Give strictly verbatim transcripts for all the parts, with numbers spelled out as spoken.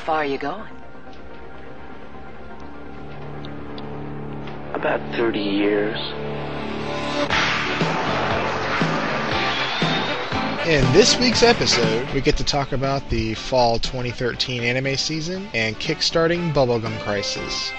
far are you going? About thirty years. In this week's episode, we get to talk about the fall twenty thirteen anime season and kickstarting Bubblegum Crisis.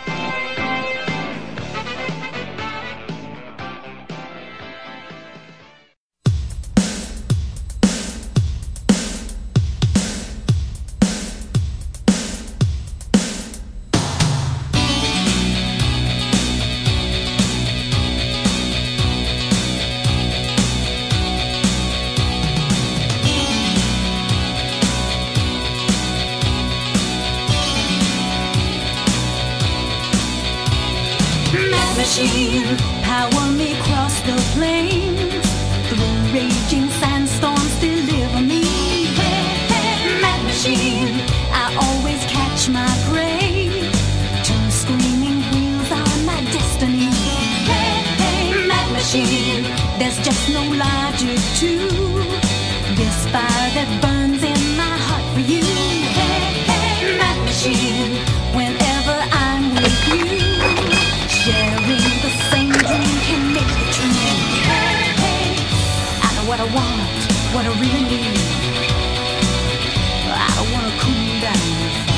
Machine, power me across the plains. Through raging sandstorms, deliver me. Hey, hey, Mad Machine, I always catch my prey. Two screaming wheels are my destiny. Hey, hey, Mad Machine, there's just no logic to this fire that burns in my heart for you. Hey, hey, Mad Machine, whenever I'm with you. Sharing the same dream can make it true. Hey, hey, I know what I want, what I really need. I don't want to cool down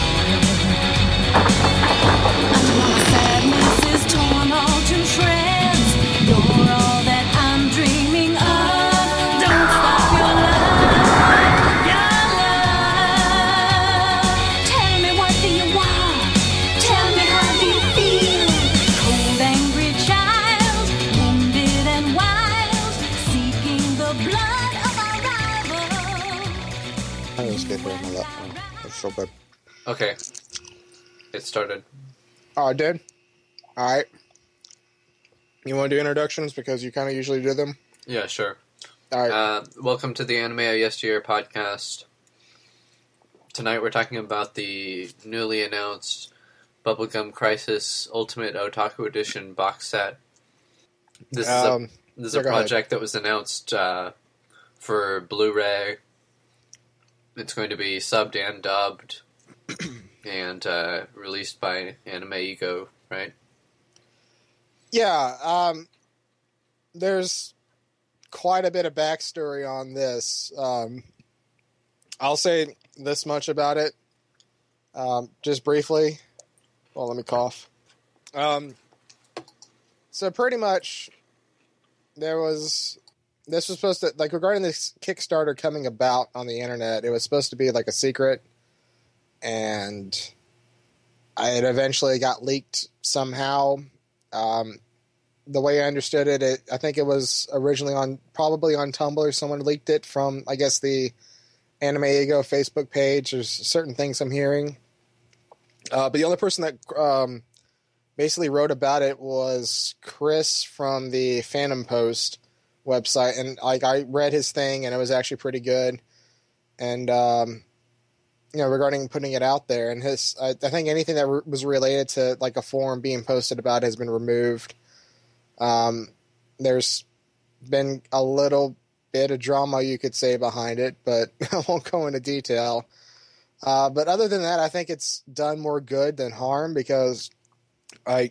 until my sadness is torn all to shreds. You're all that I'm dreaming of. Don't stop your love, your love. Tell me, what do you want? Tell me, how do you feel? Cold, angry child, wounded and wild, seeking the blood of our rival. I just get rid of my left one. That's so good. Okay. It started. Oh, I did? Alright. You want to do introductions because you kind of usually do them? Yeah, sure. Alright. Uh, welcome to the Anime of Yesteryear podcast. Tonight we're talking about the newly announced Bubblegum Crisis Ultimate Otaku Edition box set. This is Um, a this is yeah, a go ahead. project that was announced uh, for Blu-ray. It's going to be subbed and dubbed, and uh, released by Anime Ego, right? Yeah, um, there's quite a bit of backstory on this. Um, I'll say this much about it, um, just briefly. Well, let me cough. Um, so pretty much, there was, this was supposed to, like, regarding this Kickstarter coming about on the internet, it was supposed to be like a secret, and it eventually got leaked somehow. Um, the way I understood it, it, I think it was originally on, probably on Tumblr. Someone leaked it from, I guess, the Anime Ego Facebook page. There's certain things I'm hearing. Uh, but the only person that um, basically wrote about it was Chris from the Phantom Post website. And like I read his thing, and it was actually pretty good. And, um, you know, regarding putting it out there. And his, I, I think anything that re- was related to like a forum being posted about has been removed. Um, there's been a little bit of drama, you could say, behind it, but I won't go into detail. Uh, but other than that, I think it's done more good than harm because I,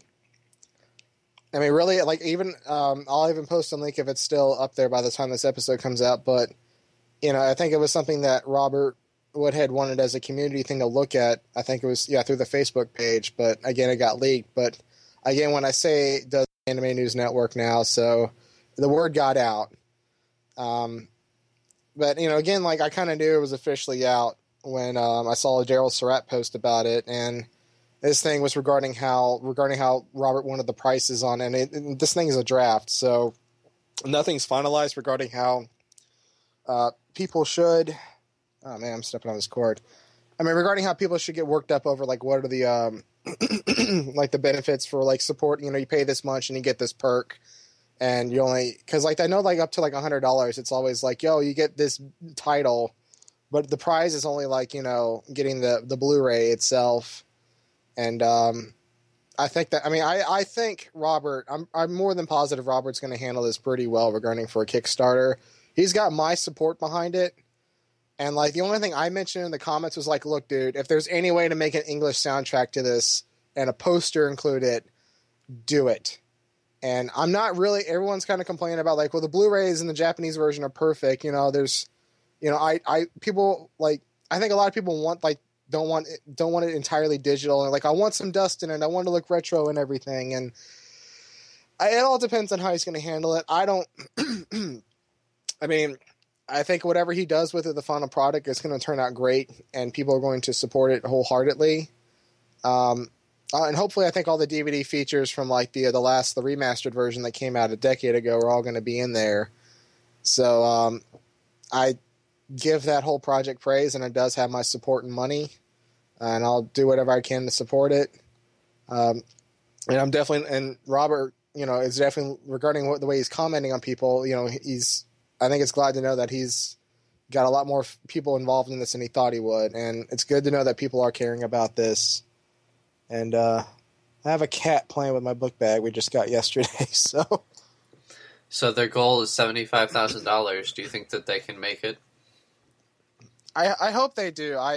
I mean, really, like even, um, I'll even post a link if it's still up there by the time this episode comes out. But, you know, I think it was something that Robert Woodhead wanted as a community thing to look at. I think it was, yeah, through the Facebook page, but again, it got leaked. But again, when I say it does Anime News Network now, so the word got out. Um, but, you know, again, like I kind of knew it was officially out when um, I saw a Daryl Surratt post about it, and this thing was regarding how regarding how Robert wanted the prices on it. And, it, and this thing is a draft, so nothing's finalized regarding how uh, people should. Oh man, I'm stepping on this cord. I mean, regarding how people should get worked up over like what are the um, like the benefits for like support. You know, you pay this much and you get this perk. And you only, because like I know like up to like a hundred dollars, it's always like, yo, you get this title, but the prize is only like, you know, getting the the Blu-ray itself. And um, I think that I mean I, I think Robert, I'm I'm more than positive Robert's going to handle this pretty well regarding for a Kickstarter. He's got my support behind it. And like the only thing I mentioned in the comments was like, look, dude, if there's any way to make an English soundtrack to this and a poster include it, do it. And I'm not really, everyone's kind of complaining about like, well, the Blu-rays and the Japanese version are perfect. You know, there's, you know, I, I, people like, I think a lot of people want like, don't want it, don't want it entirely digital. And like, I want some dust in it. I want to look retro and everything. And I, it all depends on how he's going to handle it. I don't, I mean, I think whatever he does with it, the final product is going to turn out great and people are going to support it wholeheartedly. Um, Uh, and hopefully, I think all the D V D features from like the the last the remastered version that came out a decade ago are all going to be in there. So um, I give that whole project praise, and it does have my support and money, and I'll do whatever I can to support it. Um, and I'm definitely and Robert, you know, is definitely regarding what, the way he's commenting on people. You know, he's I think it's glad to know that he's got a lot more f- people involved in this than he thought he would, and it's good to know that people are caring about this. And uh, I have a cat playing with my book bag we just got yesterday. So, so their goal is seventy-five thousand dollars. Do you think that they can make it? I I hope they do. I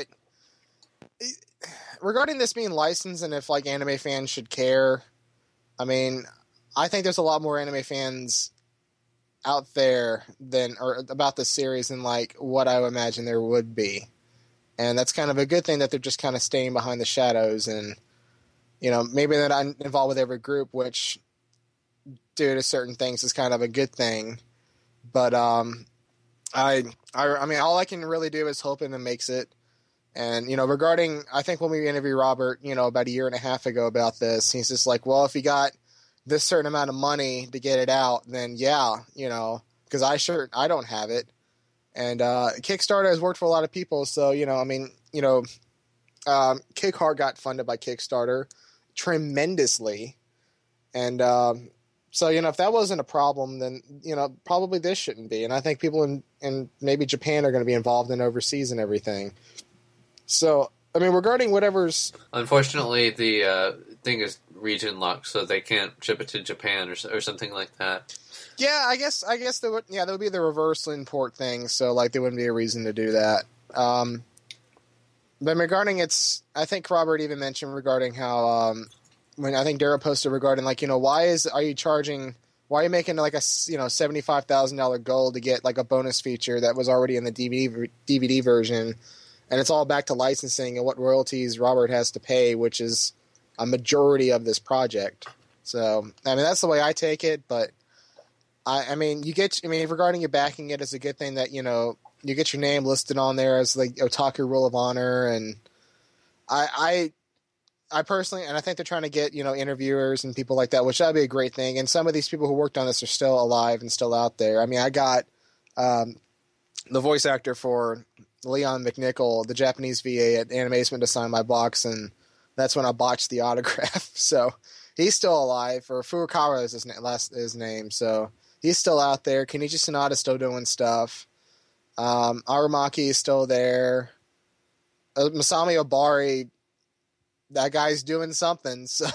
regarding this being licensed and if like anime fans should care, I mean, I think there's a lot more anime fans out there than or about the series than like what I would imagine there would be, and that's kind of a good thing that they're just kind of staying behind the shadows and. You know, maybe that I'm involved with every group, which due to certain things is kind of a good thing. But um, I, I, I mean, all I can really do is hope it makes it. And, you know, regarding, I think when we interviewed Robert, you know, about a year and a half ago about this, he's just like, well, if you got this certain amount of money to get it out, then yeah, you know, because I sure, I don't have it. And uh, Kickstarter has worked for a lot of people. So, you know, I mean, you know, um, Kick Hard got funded by Kickstarter tremendously. And um, so, you know, if that wasn't a problem, then, you know, probably this shouldn't be. And I think people in, in maybe Japan are going to be involved in overseas and everything. So, I mean, regarding whatever's... Unfortunately, the uh, thing is region locked, so they can't ship it to Japan or, or something like that. Yeah, I guess, I guess there would, yeah, there would be the reverse import thing, so, like, there wouldn't be a reason to do that. Um, but regarding its... I think Robert even mentioned regarding how... Um, when I think Dara posted regarding, like, you know, why is... Are you charging... Why are you making, like, a, you know, seventy-five thousand dollars goal to get, like, a bonus feature that was already in the D V D, D V D version... And it's all back to licensing and what royalties Robert has to pay, which is a majority of this project. So, I mean, that's the way I take it. But, I, I mean, you get, I mean, regarding you backing it, it's a good thing that, you know, you get your name listed on there as like Otaku Rule of Honor. And I, I, I personally, and I think they're trying to get, you know, interviewers and people like that, which that'd be a great thing. And some of these people who worked on this are still alive and still out there. I mean, I got um, the voice actor for Leon McNichol, the Japanese V A at Animation, to sign my box, and that's when I botched the autograph. So he's still alive. Or Furukawa is his, na- last, his name, so he's still out there. Kenichi Sanada's still doing stuff. Um, Aramaki is still there. Uh, Masami Obari, that guy's doing something. So,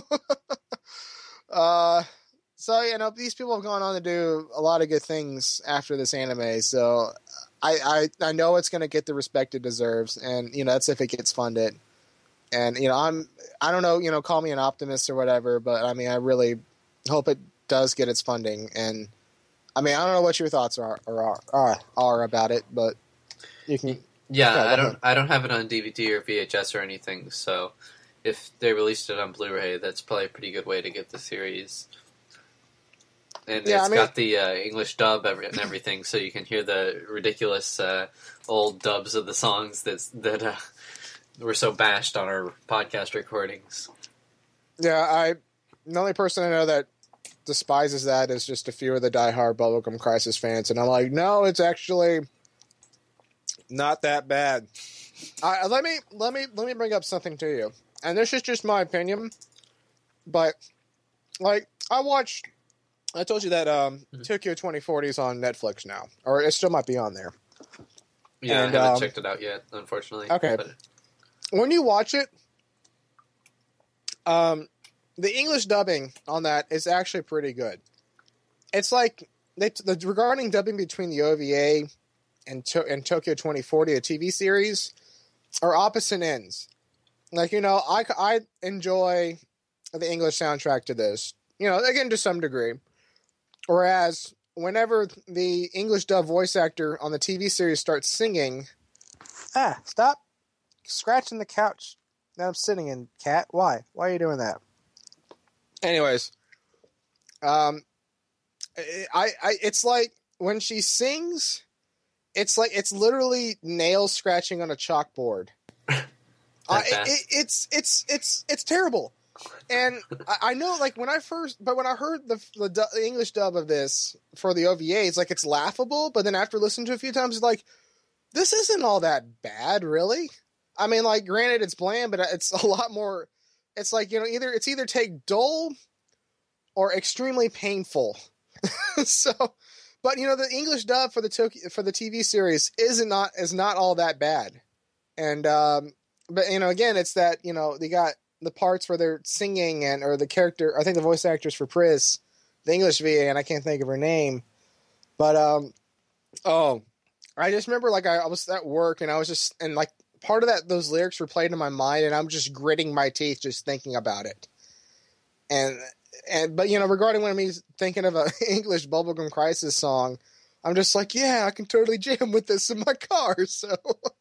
uh, so you know, these people have gone on to do a lot of good things after this anime. So. I, I, I know it's going to get the respect it deserves, and, you know, that's if it gets funded. And, you know, I'm, I don't know, you know, call me an optimist or whatever, but, I mean, I really hope it does get its funding. And, I mean, I don't know what your thoughts are are, are, are about it, but you can... Yeah, yeah I don't I don't have it on D V D or V H S or anything, so if they released it on Blu-ray, that's probably a pretty good way to get the series. And yeah, it's I mean, got the uh, English dub and everything, so you can hear the ridiculous uh, old dubs of the songs that that uh, were so bashed on our podcast recordings. Yeah, I the only person I know that despises that is just a few of the diehard Bubblegum Crisis fans, and I'm like, no, it's actually not that bad. I, let me let me let me bring up something to you, and this is just my opinion, but like I watched. I told you that um, mm-hmm. Tokyo twenty forty is on Netflix now, or it still might be on there. Yeah, and, I haven't um, checked it out yet, unfortunately. Okay. But... When you watch it, um, the English dubbing on that is actually pretty good. It's like they, the regarding dubbing between the O V A and, to- and Tokyo twenty forty, a T V series, are opposite ends. Like, you know, I, I enjoy the English soundtrack to this, you know, again, to some degree. Whereas whenever the English dub voice actor on the T V series starts singing, ah, stop scratching the couch that I'm sitting in, cat. Why? Why are you doing that? Anyways, um, I, I, it's like when she sings, it's like it's literally nails scratching on a chalkboard. uh, it, it, it's it's it's it's terrible. And I, I know, like, when I first, but when I heard the, the the English dub of this for the O V A, it's like it's laughable. But then after listening to it a few times, it's like, this isn't all that bad, really. I mean, like, granted, it's bland, but it's a lot more. It's like, you know, either it's either take dull or extremely painful. So, but you know, the English dub for the Tokyo, for the T V series is not is not all that bad. And um, but you know, again, it's that, you know, they got the parts where they're singing and or the character. I think the voice actress for Pris, the English V A, and I can't think of her name. But um, oh, I just remember, like, I, I was at work and I was just and like part of that those lyrics were played in my mind and I'm just gritting my teeth just thinking about it. And and but you know, regarding when I'm thinking of an English Bubblegum Crisis song, I'm just like, yeah, I can totally jam with this in my car. So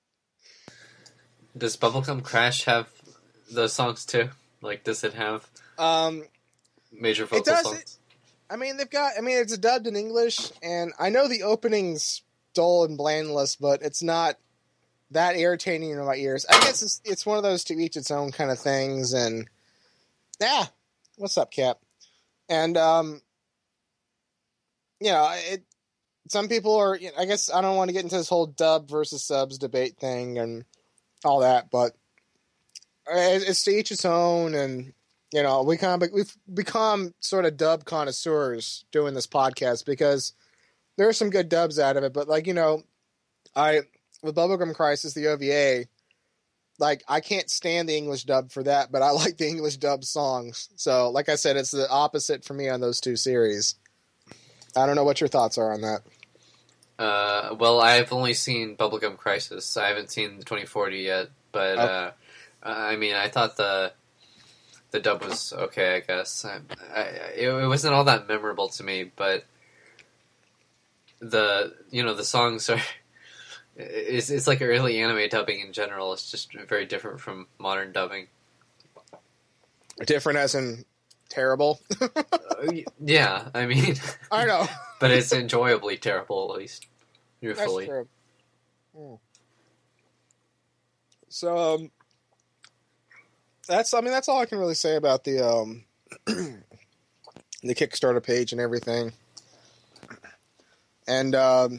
does Bubblegum Crash have those songs too? Like, does it have um, major vocal it does, songs? It, I mean, they've got. I mean, it's dubbed in English, and I know the opening's dull and blandless, but it's not that irritating in my ears. I guess it's it's one of those to each its own kind of things. And yeah, what's up, Cap? And um, you know, it. Some people are. You know, I guess I don't want to get into this whole dub versus subs debate thing and all that, but it's to each its own. And you know, we kind of we've become sort of dub connoisseurs doing this podcast because there are some good dubs out of it. But like, you know, I with Bubblegum Crisis, the O V A, like, I can't stand the English dub for that, but I like the English dub songs. So, like I said, it's the opposite for me on those two series. I don't know what your thoughts are on that. Uh, well, I've only seen Bubblegum Crisis. I haven't seen the twenty forty yet, but Oh. uh, I mean, I thought the the dub was okay. I guess I, I, it, it wasn't all that memorable to me, but the you know the songs are. It's it's like early anime dubbing in general. It's just very different from modern dubbing. Different as in terrible? Uh, yeah, I mean, I know. but it's enjoyably terrible, at least That's truthfully. true. Hmm. So, um, that's, I mean, that's all I can really say about the, um, the Kickstarter page and everything. And, um,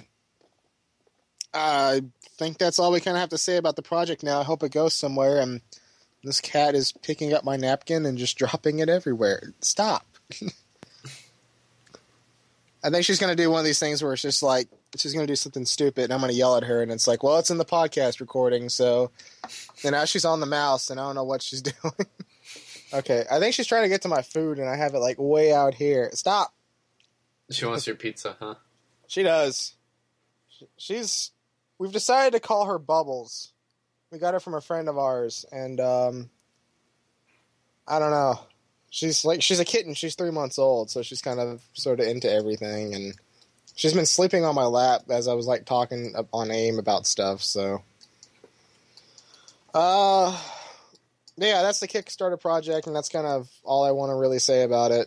I think that's all we kind of have to say about the project now. I hope it goes somewhere. And this cat is picking up my napkin and just dropping it everywhere. Stop. I think she's going to do one of these things where it's just like, she's going to do something stupid and I'm going to yell at her and it's like, well, it's in the podcast recording. So, and now she's on the mouse and I don't know what she's doing. Okay. I think she's trying to get to my food and I have it like way out here. Stop. She wants your pizza, huh? She does. She's, we've decided to call her Bubbles. We got her from a friend of ours and, um, I don't know. She's like, she's a kitten. She's three months old. So she's kind of sort of into everything and she's been sleeping on my lap as I was like talking on AIM about stuff. So, uh, yeah, that's the Kickstarter project, and that's kind of all I want to really say about it.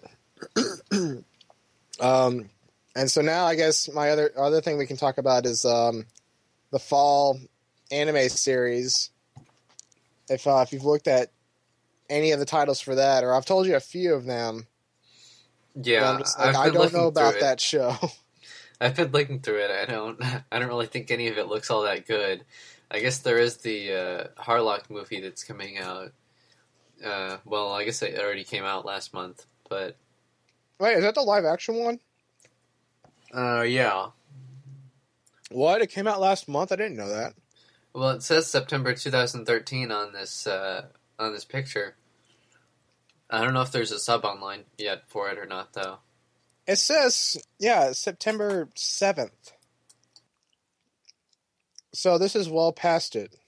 um, and so now I guess my other other thing we can talk about is um, the fall anime series. If uh, if you've looked at any of the titles for that, or I've told you a few of them. Yeah, I'm just like, I've I been don't looking know about through it. that show. I've been looking through it. I don't. I don't really think any of it looks all that good. I guess there is the uh, Harlock movie that's coming out. Uh, well, I guess it already came out last month, but Wait, is that the live action one? uh, yeah. What? It came out last month? I didn't know that. Well, it says September twenty thirteen on this uh, on this picture. I don't know if there's a sub online yet for it or not, though. It says, yeah, September seventh. So this is well past it.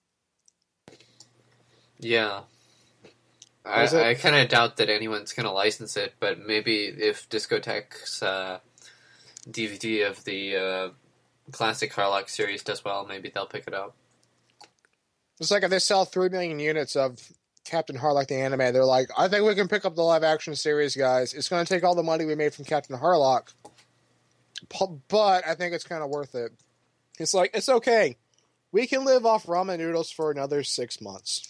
Yeah. I, Is it- I kind of doubt that anyone's going to license it, but maybe if Discotek's uh, D V D of the uh, classic Harlock series does well, maybe they'll pick it up. It's like if they sell three million units of Captain Harlock the anime, they're like, I think we can pick up the live action series, guys. It's going to take all the money we made from Captain Harlock, but I think it's kind of worth it. It's like, it's okay. We can live off ramen noodles for another six months.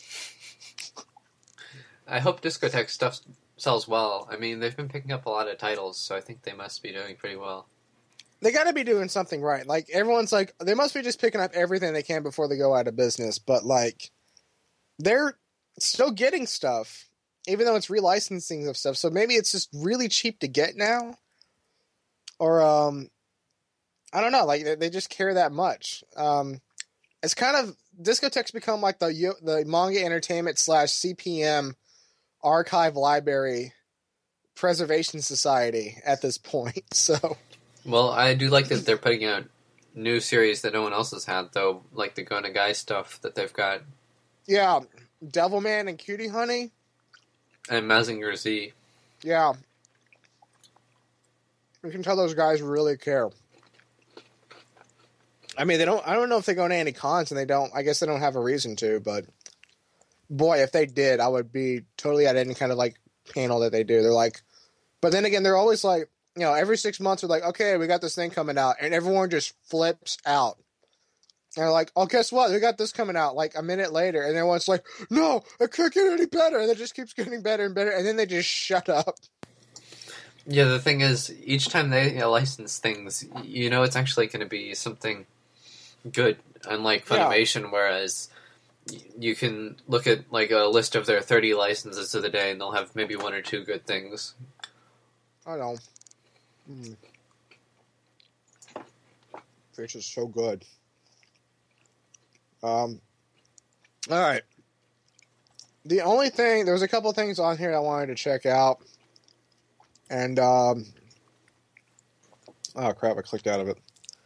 I hope Discotek stuff sells well. I mean, they've been picking up a lot of titles, so I think they must be doing pretty well. They got to be doing something right. Like, everyone's like, they must be just picking up everything they can before they go out of business. But, like, they're still getting stuff, even though it's relicensing of stuff. So maybe it's just really cheap to get now. Or, um, I don't know. Like, they, they just care that much. Um, it's kind of, Discotek's become like the the manga entertainment slash C P M archive library preservation society at this point. So, well, I do like that they're putting out new series that no one else has had, though, like the Gona Guy stuff that they've got. Yeah, Devilman and Cutie Honey. And Mazinger Z. Yeah. You can tell those guys really care. I mean, they don't, I don't know if they go to any cons, and they don't, I guess they don't have a reason to, but boy, if they did, I would be totally at any kind of, like, panel that they do. They're like, but then again, they're always like, you know, every six months, they're like, okay, we got this thing coming out, and everyone just flips out. And they're like, oh, guess what? We got this coming out, like, a minute later, and everyone's like, no, it can't get any better, and it just keeps getting better and better, and then they just shut up. Yeah, the thing is, each time they you know, license things, you know it's actually going to be something good, unlike Funimation, yeah. Whereas you can look at like a list of their thirty licenses of the day, and they'll have maybe one or two good things. I know. Mm. Fish is so good. Um. All right. The only thing, there was a couple things on here I wanted to check out, and um. Oh crap! I clicked out of it.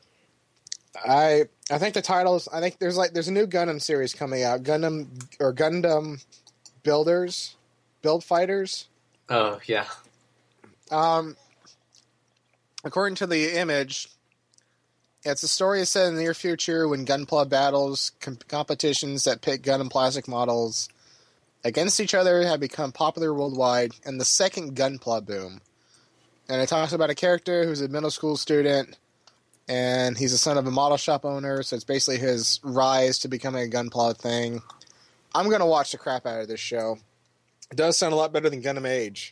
I I think the titles. I think there's like there's a new Gundam series coming out. Gundam or Gundam Builders, Build Fighters. Oh yeah. Um. According to the image, it's a story set in the near future when Gunpla battles com- competitions that pit Gundam plastic models against each other have become popular worldwide, and the second Gunpla boom. And it talks about a character who's a middle school student. And he's the son of a model shop owner, so it's basically his rise to becoming a Gunpla thing. I'm going to watch the crap out of this show. It does sound a lot better than Gundam Age.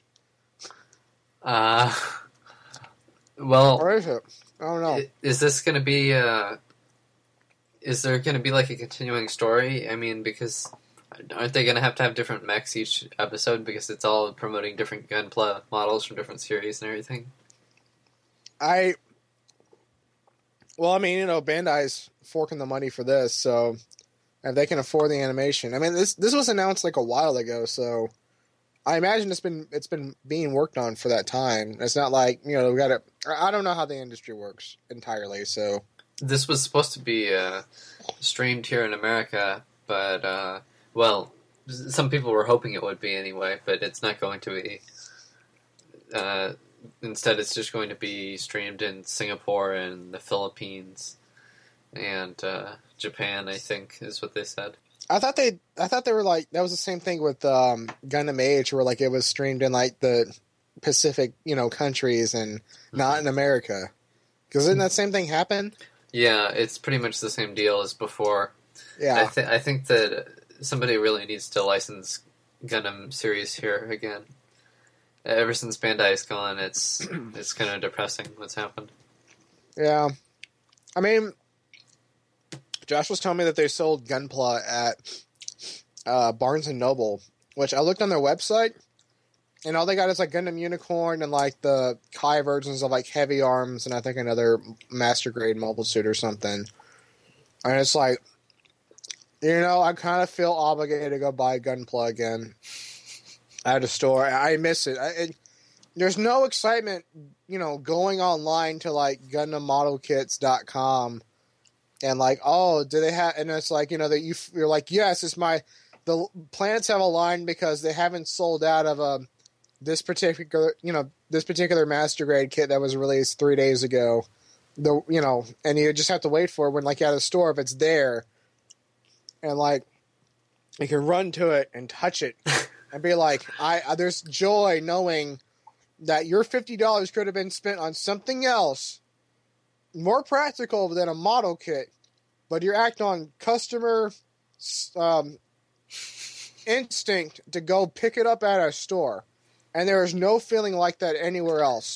Uh, well... Or is it? I don't know. Is this going to be... Uh, is there going to be like a continuing story? I mean, because aren't they going to have to have different mechs each episode because it's all promoting different Gunpla models from different series and everything? I... Well, I mean, you know, Bandai's forking the money for this, so if they can afford the animation, I mean, this this was announced like a while ago, so I imagine it's been it's been being worked on for that time. It's not like you know we got to. I don't know how the industry works entirely, so this was supposed to be uh, streamed here in America, but uh, well, some people were hoping it would be anyway, but it's not going to be. Uh, Instead, it's just going to be streamed in Singapore and the Philippines and uh, Japan, I think, is what they said. I thought they, I thought they were like that was the same thing with um, Gundam Age, where like it was streamed in like the Pacific, you know, countries and not in America. Because didn't that same thing happen? Yeah, it's pretty much the same deal as before. Yeah, I, th- I think that somebody really needs to license Gundam series here again. Ever since Bandai's gone, it's it's kind of depressing what's happened. Yeah. I mean, Josh was telling me that they sold Gunpla at uh, Barnes and Noble, which I looked on their website, and all they got is like Gundam Unicorn and like the Kai versions of like Heavy Arms and I think another Master Grade Mobile Suit or something. And it's like, you know, I kind of feel obligated to go buy Gunpla again. At a store. I miss it. I, it. There's no excitement, you know, going online to like Gundam Model Kits dot com and like, oh, do they have? And it's like, you know, that you you're like, yes, it's my the planets have aligned because they haven't sold out of um this particular, you know, this particular master grade kit that was released three days ago. The you know, and you just have to wait for it when like you're at a store if it's there, and like you can run to it and touch it and be like, I there's joy knowing that your fifty dollars could have been spent on something else more practical than a model kit, but you're acting on customer um, instinct to go pick it up at a store, and there is no feeling like that anywhere else.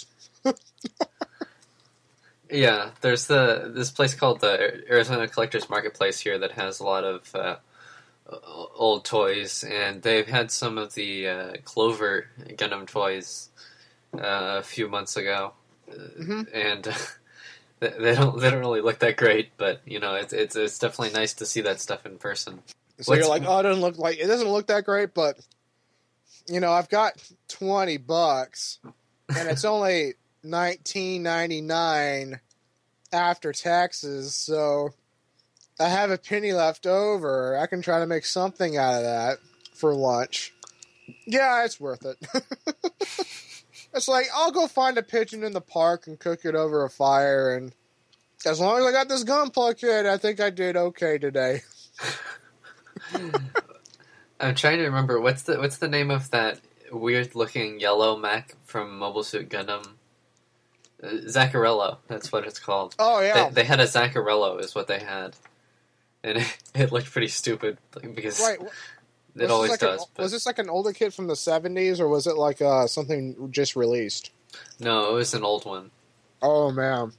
Yeah, there's the this place called the Arizona Collectors Marketplace here that has a lot of uh, old toys, and they've had some of the uh, Clover Gundam toys uh, a few months ago, Mm-hmm. and uh, they don't they don't really look that great, but you know it's it's it's definitely nice to see that stuff in person. So What's- you're like, oh, it doesn't look like it doesn't look that great, but you know, I've got twenty bucks, and it's only nineteen ninety nine after taxes, so I have a penny left over. I can try to make something out of that for lunch. Yeah, it's worth it. It's like, I'll go find a pigeon in the park and cook it over a fire, and as long as I got this Gunpla kit, I think I did okay today. I'm trying to remember what's the what's the name of that weird looking yellow mech from Mobile Suit Gundam? Uh, Zaccarello, that's what it's called. Oh, yeah. They, they had a Zaccarello, is what they had, and it, it looked pretty stupid because Right. it Was always this like does. An, but was this like an older kit from the seventies, or was it like uh, something just released? no, it was an old one. Oh, man.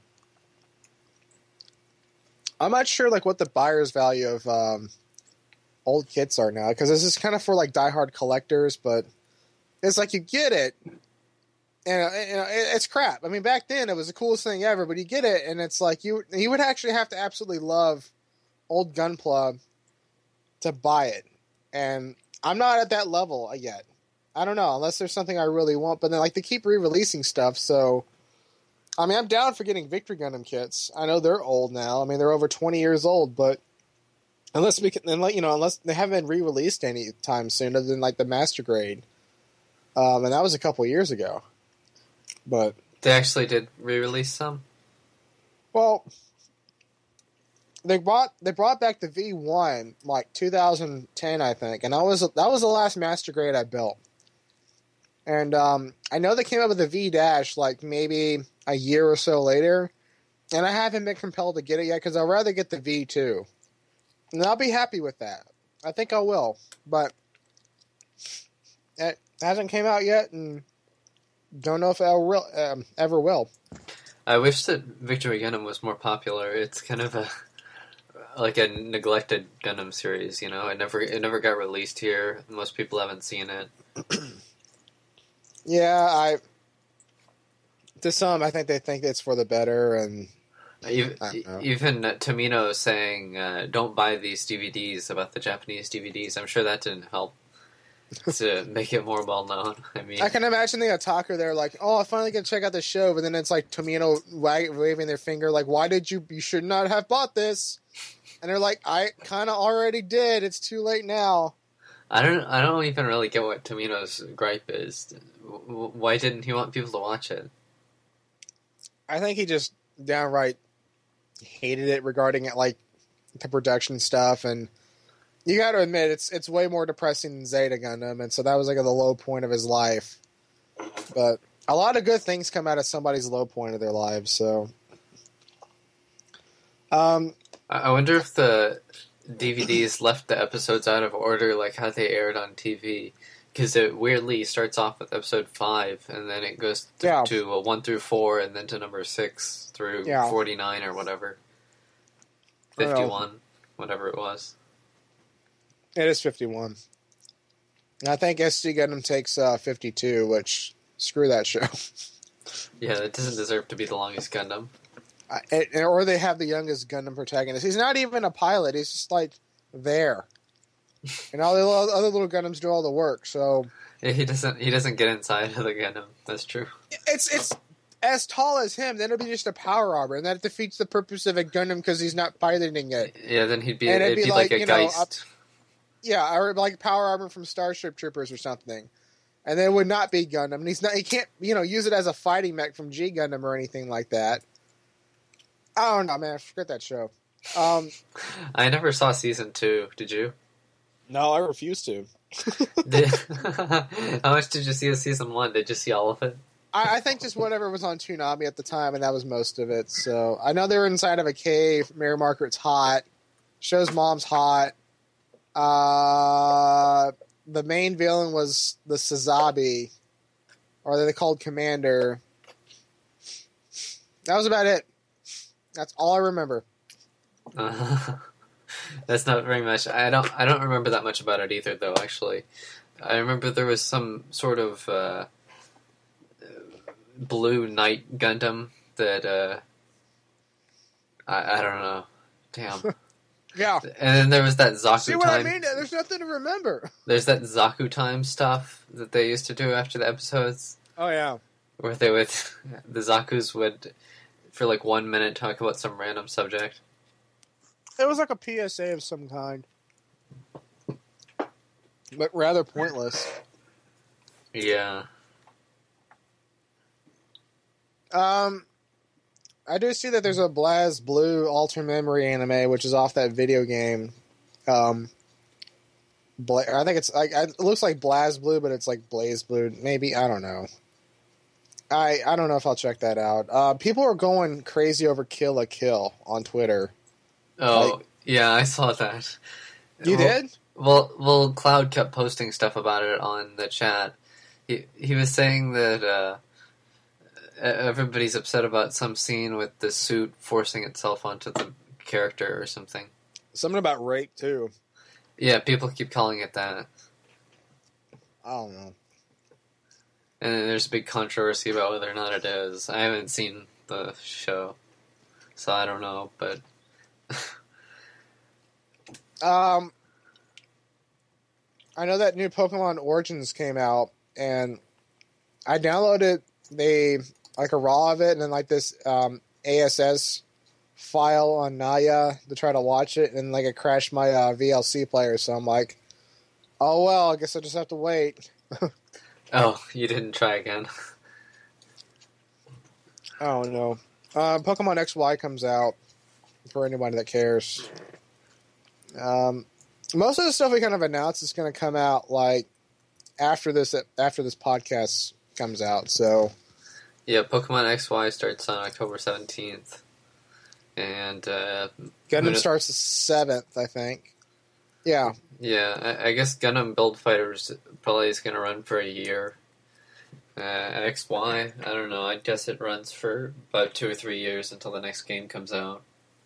I'm not sure like what the buyer's value of um, old kits are now, because this is kind of for like diehard collectors, but it's like you get it, and uh, you know, it, it's crap. I mean, back then it was the coolest thing ever, but you get it, and it's like you you would actually have to absolutely love old Gunpla to buy it, and I'm not at that level yet. I don't know, unless there's something I really want. But then, like, they keep re-releasing stuff, so I mean, I'm down for getting Victory Gundam kits. I know they're old now. I mean, they're over twenty years old, but unless we can, then, like, you know, unless they haven't been re-released any time soon, other than like the Master Grade, um, and that was a couple years ago. But They actually did re-release some. well, they brought they brought back the V one like two thousand ten, I think, and that was that was the last Master Grade I built. And um, I know they came up with a V Dash like maybe a year or so later, and I haven't been compelled to get it yet because I'd rather get the V two, and I'll be happy with that. I think I will, but it hasn't came out yet, and don't know if it will, um, ever will. I wish that Victory Gundam was more popular. It's kind of a like a neglected Gundam series, you know. It never it never got released here. Most people haven't seen it. Yeah, I. To some, I think they think it's for the better, and Even, I don't know. even Tomino saying, uh, "Don't buy these D V Ds" about the Japanese D V Ds. I'm sure that didn't help to make it more well known. I mean, I can imagine the otaku there, like, "Oh, I finally get to check out the show," but then it's like Tomino wag- waving their finger, like, "Why did you? You should not have bought this." And they're like, "I kind of already did. It's too late now." I don't. I don't even really get what Tomino's gripe is. W- Why didn't he want people to watch it? I think he just downright hated it regarding it, like the production stuff, and you got to admit it's it's way more depressing than Zeta Gundam, and so that was like the low point of his life. But a lot of good things come out of somebody's low point of their lives. So, um, I I wonder if the D V Ds left the episodes out of order, like how they aired on T V. Because it weirdly starts off with episode five, and then it goes th- Yeah. to uh, one through four, and then to number six through Yeah. forty-nine or whatever, I don't know. fifty-one, whatever it was. it is fifty-one. And I think S G Gundam takes uh, fifty-two, which screw that show. Yeah, it doesn't deserve to be the longest Gundam. I, it, or they have the youngest Gundam protagonist. He's not even a pilot. He's just like there. And all the little, other little Gundams do all the work. So He doesn't. He doesn't get inside of the Gundam. That's true. it's it's as tall as him, then it'll be just a power armor, and that defeats the purpose of a Gundam because he's not piloting it. Yeah, then he'd be, And it'd it'd be, be like, like, a you know, Geist. up- Yeah, or like power armor from Starship Troopers or something. And then it would not be Gundam. And he's not he can't, you know, use it as a fighting mech from G Gundam or anything like that. I don't know, man. Forget that show. Um, I never saw season two. Did you? no, I refuse to. Did, how much did you see of season one? Did you see all of it? I, I think just whatever was on Toonami at the time, and that was most of it. So I know they were inside of a cave. Mary Margaret's hot. Show's mom's hot. Uh, the main villain was the Sazabi, or they called Commander. That was about it. That's all I remember. Uh, that's not very much. I don't. I don't remember that much about it either, though. Actually, I remember there was some sort of uh, blue Knight Gundam that uh, I, I don't know. Damn. Yeah. And then there was that Zaku See what time. I mean? There's nothing to remember. There's that Zaku time stuff that they used to do after the episodes, Oh yeah. where they would the Zakus would, for like one minute, talk about some random subject. It was like a P S A of some kind, but rather pointless. Yeah. Um, I do see that there's a Blaz Blue Alter Memory anime, which is off that video game. Um, Bla- I think it's like it looks like Blaz Blue, but it's like Blaze Blue. Maybe I don't know. I I don't know if I'll check that out. Uh, people are going crazy over Kill la Kill on Twitter. Oh, Like- yeah, I saw that. You well, did? Well, well, Cloud kept posting stuff about it on the chat. He he was saying that uh, everybody's upset about some scene with the suit forcing itself onto the character or something. Something about rape too. Yeah, people keep calling it that. I don't know. And then there's a big controversy about whether or not it is. I haven't seen the show, so I don't know, but... Um, I know that new Pokemon Origins came out, and I downloaded the like a raw of it, and then like this um, A S S file on Naya to try to watch it, and like it crashed my uh, V L C player. So I'm like, oh well, I guess I just have to wait. Oh, you didn't try again. Oh no, uh, Pokemon X Y comes out for anybody that cares. Um, most of the stuff we kind of announced is going to come out like after this after this podcast comes out. So Yeah, Pokemon X Y starts on October seventeenth. And, uh... Gundam Who kn- starts the seventh, I think. Yeah. Yeah, I, I guess Gundam Build Fighters probably is going to run for a year. Uh, X Y, I don't know, I guess it runs for about two or three years until the next game comes out.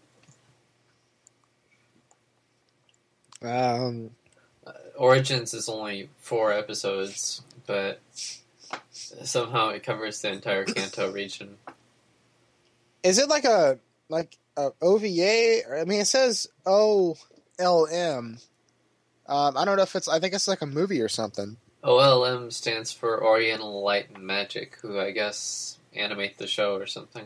Um, Uh, Origins is only four episodes, but somehow it covers the entire Kanto region. is it like a like a O V A? I mean, it says O L M. Um, I don't know if it's. I think it's like a movie or something. O L M stands for Oriental Light and Magic, who I guess animate the show or something.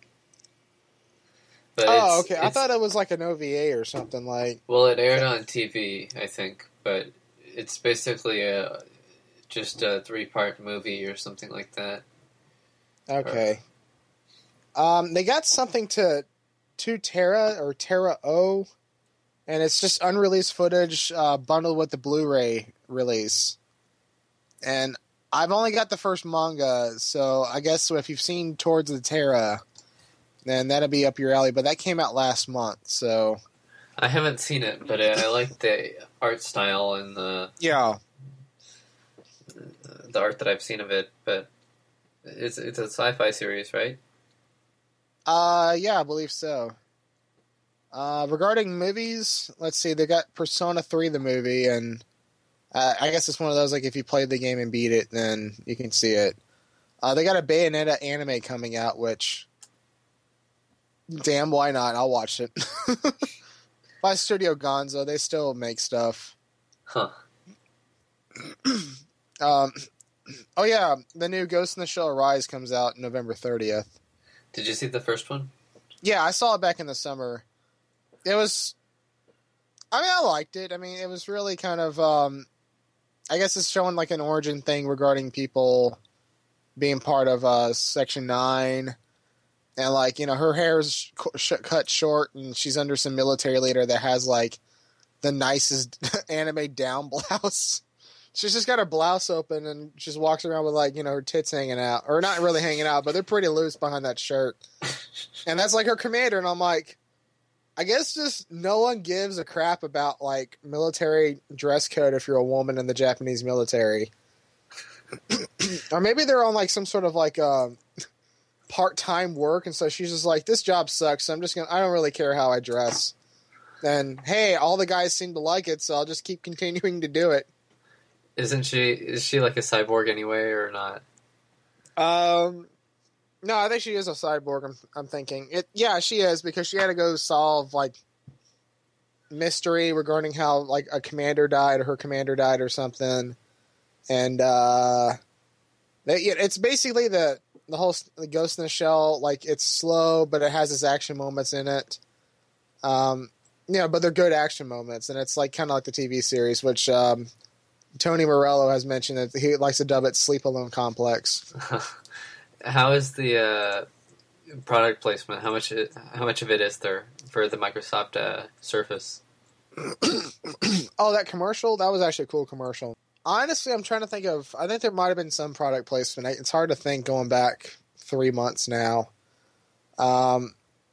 But Oh, it's- okay. I it's- thought it was like an O V A or something. Like, Well, it aired on T V, I think, but it's basically a just a three-part movie or something like that. okay. Um, they got something to to Terra or Terra O, and it's just unreleased footage uh, bundled with the Blu-ray release. And I've only got the first manga, so I guess if you've seen Towards the Terra, then that'll be up your alley. But that came out last month, so I haven't seen it, but I, I like the art style and the yeah. the art that I've seen of it. But it's it's a sci-fi series, right? Uh, yeah, I believe so. Uh, regarding movies, let's see. They got Persona three, the movie, and uh, I guess it's one of those like if you played the game and beat it, then you can see it. Uh, they got a Bayonetta anime coming out, which, damn, why not? I'll watch it. By Studio Gonzo, they still make stuff. Huh. Um, oh yeah, the new Ghost in the Shell Rise comes out November thirtieth. Did you see the first one? Yeah, I saw it back in the summer. It was, I mean, I liked it. I mean, it was really kind of, um, I guess it's showing like an origin thing regarding people being part of uh, Section nine. And like, you know, her hair's cut short and she's under some military leader that has like the nicest anime down blouse. She's just got her blouse open and just walks around with like, you know, her tits hanging out. Or not really hanging out, but they're pretty loose behind that shirt. And that's like her commander. And I'm like, I guess just no one gives a crap about like military dress code if you're a woman in the Japanese military. Or maybe they're on like some sort of like uh, part-time work. And so she's just like, this job sucks. So I'm just going to, I don't really care how I dress. And hey, all the guys seem to like it. So I'll just keep continuing to do it. Isn't she, is she like a cyborg anyway or not? Um, no, I think she is a cyborg. I'm, I'm thinking it. Yeah, she is because she had to go solve like mystery regarding how like a commander died or her commander died or something, and uh, they, it's basically the the whole the Ghost in the Shell. Like it's slow, but it has its action moments in it. Um, you know, but they're good action moments, and it's like kind of like the T V series, which um, Tony Morello has mentioned that he likes to dub it "Sleep Alone Complex." How is the uh, product placement? How much? It, how much of it is there for the Microsoft uh, Surface? Oh, that commercial? That was actually a cool commercial. Honestly, I'm trying to think of... I think there might have been some product placement. It's hard to think going back three months now. Um,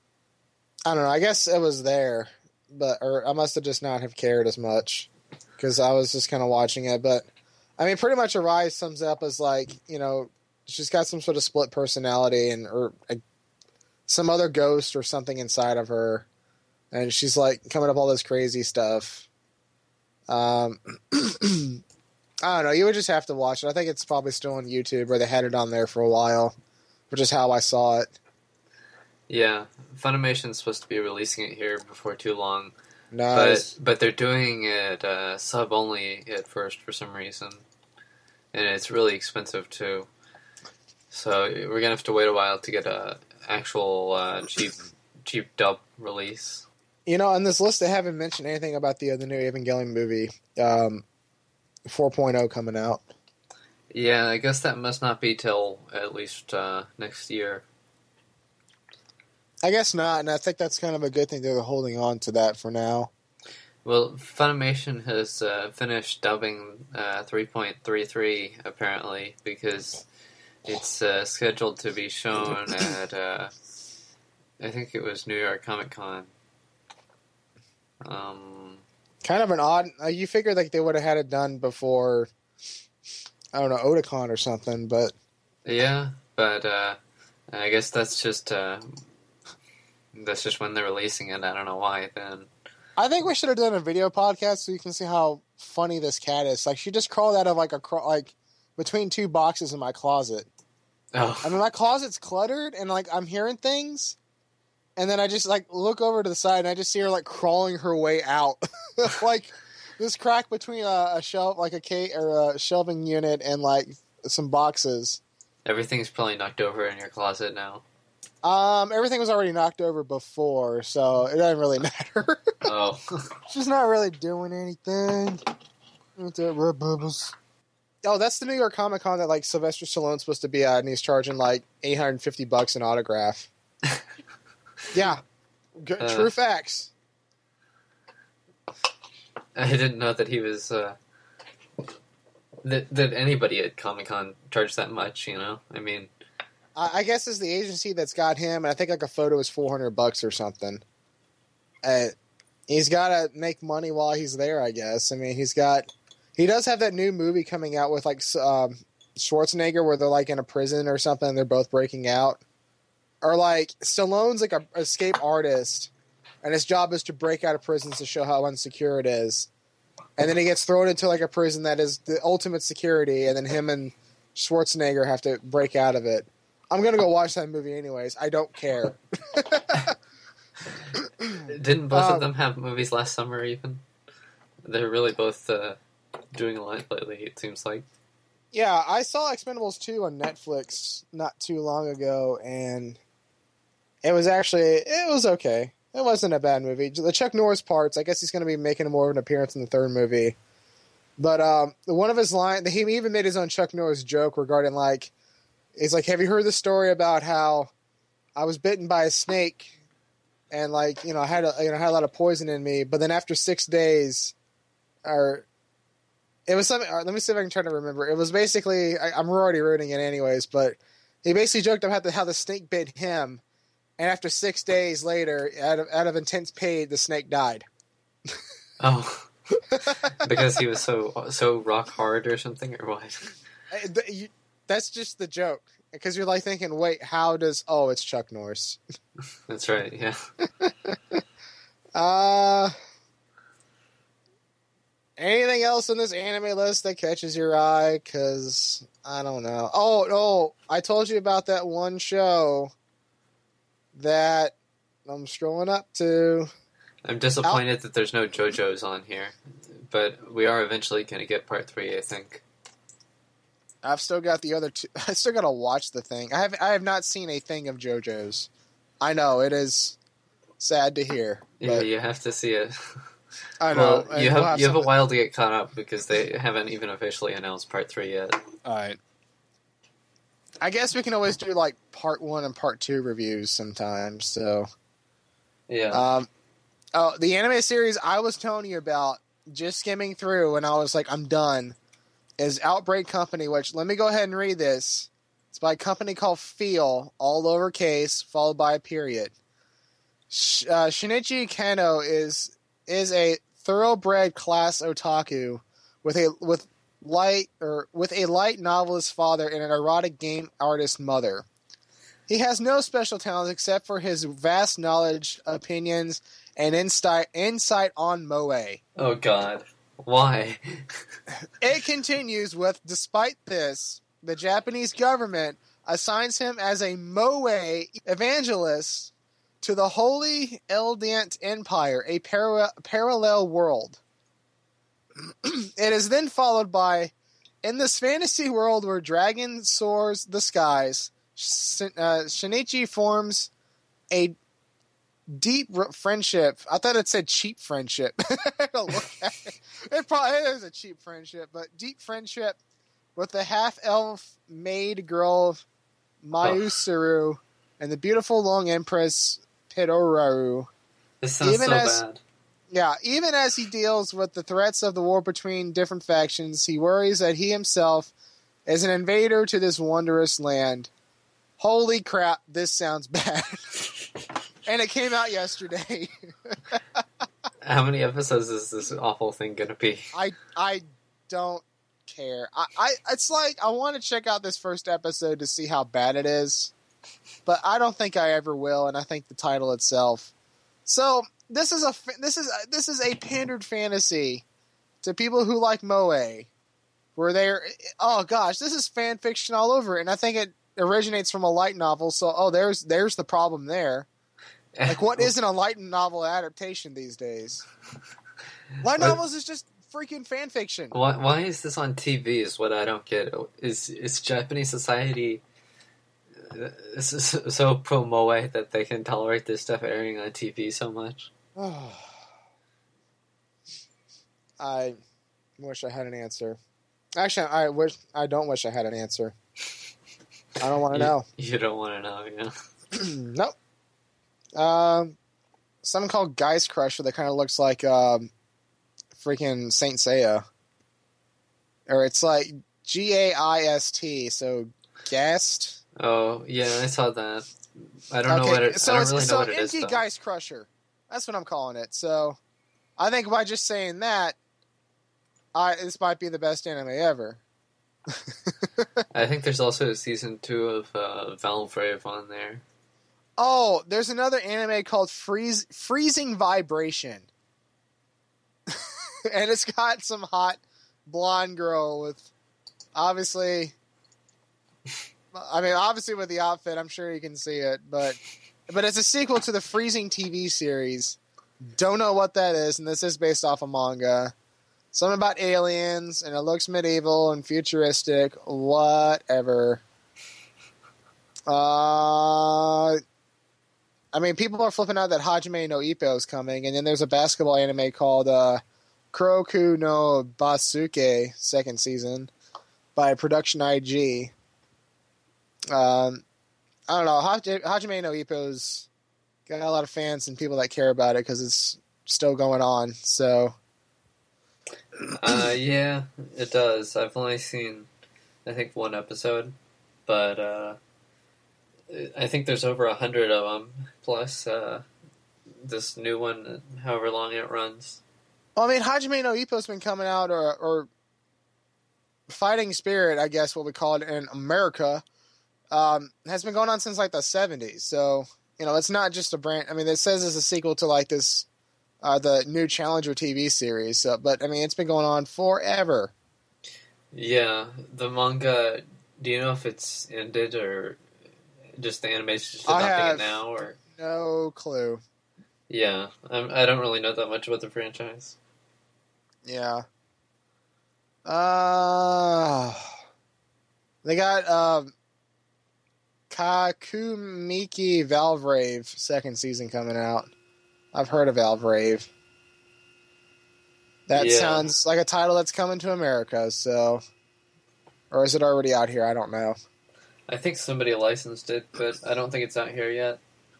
I don't know. I guess it was there, but or I must have just not have cared as much because I was just kind of watching it. But I mean, pretty much Arise sums up as like, you know, she's got some sort of split personality and or a, some other ghost or something inside of her. And she's like coming up all this crazy stuff. Um, I don't know. You would just have to watch it. I think it's probably still on YouTube or they had it on there for a while, which is how I saw it. Yeah. Funimation's supposed to be releasing it here before too long. Nice. But, but they're doing it uh, sub-only at first for some reason. And it's really expensive too. So we're going to have to wait a while to get a actual uh, cheap cheap dub release. You know, on this list, they haven't mentioned anything about the, uh, the new Evangelion movie, um, four point oh coming out. Yeah, I guess that must not be till at least uh, next year. I guess not, and I think that's kind of a good thing. They're holding on to that for now. Well, Funimation has uh, finished dubbing uh, three point three three, apparently, because it's uh, scheduled to be shown at, uh, I think it was New York Comic Con. Um, kind of an odd... Uh, you figured like they would have had it done before, I don't know, Otakon or something, but... Yeah, but uh, I guess that's just uh, that's just when they're releasing it. I don't know why then. I think we should have done a video podcast so you can see how funny this cat is. Like, she just crawled out of like a... like between two boxes in my closet. Oh. I mean, my closet's cluttered, and, like, I'm hearing things, and then I just, like, look over to the side, and I just see her, like, crawling her way out. Like, this crack between a, a shelf, like, a case, or a shelving unit and, like, some boxes. Everything's probably knocked over in your closet now. Um, everything was already knocked over before, so it doesn't really matter. Oh. She's not really doing anything. Oh, that's the New York Comic Con that like Sylvester Stallone's supposed to be at, and he's charging like eight hundred fifty bucks an autograph. Yeah, G- uh, true facts. I didn't know that he was uh, that that anybody at Comic Con charged that much. You know, I mean, I, I guess it's the agency that's got him, and I think like a photo is four hundred bucks or something. Uh, he's got to make money while he's there. I guess. I mean, he's got. He does have that new movie coming out with like um, Schwarzenegger where they're like in a prison or something and they're both breaking out. Or like Stallone's like a escape artist and his job is to break out of prisons to show how unsecure it is. And then he gets thrown into like a prison that is the ultimate security and then him and Schwarzenegger have to break out of it. I'm going to go watch that movie anyways. I don't care. Didn't both um, of them have movies last summer even? They're really both... Uh... doing a lot lately, it seems like. Yeah, I saw Expendables two on Netflix not too long ago, and it was actually, it was okay. It wasn't a bad movie. The Chuck Norris parts, I guess he's going to be making more of an appearance in the third movie. But um, one of his lines, he even made his own Chuck Norris joke regarding, like, he's like, have you heard the story about how I was bitten by a snake and, like, you know, I had a, you know, had a lot of poison in me, but then after six days, or... It was something. Let me see if I can try to remember. It was basically. I, I'm already rooting it anyways, but he basically joked about the, how the snake bit him, and after six days later, out of out of intense pain, the snake died. Oh, because he was so so rock hard or something, or what? That's just the joke, because you're like thinking, wait, how does? Oh, it's Chuck Norris. That's right. Yeah. uh. Anything else on this anime list that catches your eye? Because, I don't know. Oh, no, I told you about that one show that I'm scrolling up to. I'm disappointed Al- that there's no JoJo's on here, but we are eventually going to get part three, I think. I've still got the other two. I still got to watch the thing. I have I have not seen a thing of JoJo's. I know, it is sad to hear. Yeah, you have to see it. I know. Well, you have, we'll have you have a while to get caught up because they haven't even officially announced part three yet. Alright. I guess we can always do like part one and part two reviews sometimes, so. Yeah. Um, oh, the anime series I was telling you about, just skimming through, and I was like, I'm done, is Outbreak Company, which, let me go ahead and read this. It's by a company called Feel, all lowercase, followed by a period. Sh- uh, Shinichi Kano is is a thoroughbred class otaku with a with light or with a light novelist father and an erotic game artist mother. He has no special talents except for his vast knowledge, opinions, and insight insight on moe. Oh God, why? It continues with, despite this, the Japanese government assigns him as a moe evangelist to the Holy Eldiant Empire, a para- parallel world. It is then followed by, in this fantasy world where dragon soars the skies, Sh- uh, Shinichi forms a deep r- friendship. I thought it said cheap friendship. Look at it. It probably it is a cheap friendship, but deep friendship with the half-elf maid girl Mayusuru oh. and the beautiful long empress Pedororu. This sounds even so as, bad. Yeah, even as he deals with the threats of the war between different factions, he worries that he himself is an invader to this wondrous land. Holy crap, this sounds bad. And it came out yesterday. How many episodes is this awful thing going to be? I I don't care. I, I It's like, I want to check out this first episode to see how bad it is. But I don't think I ever will, and I think the title itself. So this is a this is a, this is a pandered fantasy to people who like moe, where they're oh gosh, this is fan fiction all over, and I think it originates from a light novel. So oh, there's there's the problem there. Like, what isn't a light novel adaptation these days? Light novels is just freaking fan fiction. Why why is this on T V? Is what I don't get. Is is Japanese society This is so pro moe that they can tolerate this stuff airing on T V so much? I wish I had an answer. Actually, I wish I don't wish I had an answer. I don't want to know. You don't want to know, yeah. Nope. Um, something called Geist Crusher that kind of looks like um, freaking Saint Seiya, or it's like G A I S T. So Gast. Oh yeah, I saw that. I don't okay, know what it. So I don't it's, really know so what it is. So Geist Crusher. That's what I'm calling it. So I think by just saying that, I this might be the best anime ever. I think there's also a season two of uh, Valvrave on there. Oh, there's another anime called Freeze, Freezing Vibration. And it's got some hot blonde girl with, obviously, I mean, obviously with the outfit, I'm sure you can see it, but but it's a sequel to the Freezing T V series. Don't know what that is, and this is based off a manga. something about aliens, and it looks medieval and futuristic. Whatever. Uh, I mean, people are flipping out that Hajime no Ippo is coming, and then there's a basketball anime called uh, Kuroku no Basuke, second season, by Production I G. Um, I don't know. Haj- Hajime no Ippo's got a lot of fans and people that care about it because it's still going on. So, uh, yeah, it does. I've only seen, I think, one episode, but uh, I think there's over a hundred of them. Plus, uh, this new one, however long it runs. Well, I mean, Hajime no Ippo's been coming out, or, or Fighting Spirit, I guess what we call it in America, um, has been going on since like the seventies. So, you know, it's not just a brand. I mean, it says it's a sequel to like this, uh, the new Challenger T V series. So, but I mean, it's been going on forever. Yeah, the manga. Do you know if it's ended or just the animation just I adopting have it now? Or no clue. Yeah, I'm, I don't really know that much about the franchise. Yeah. Uh, they got um, Kakumiki Valvrave second season coming out. I've heard of Valvrave. That Yeah. sounds like a title that's coming to America, so... Or is it already out here? I don't know. I think somebody licensed it, but I don't think it's out here yet.